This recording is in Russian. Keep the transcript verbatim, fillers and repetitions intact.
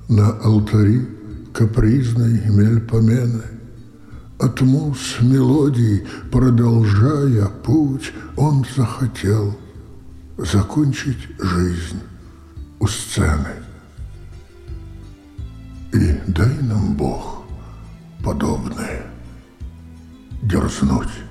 На алтари капризной мельпомены, от муз мелодий, продолжая путь, он захотел закончить жизнь у сцены. И дай нам, Бог, подобное дерзнуть.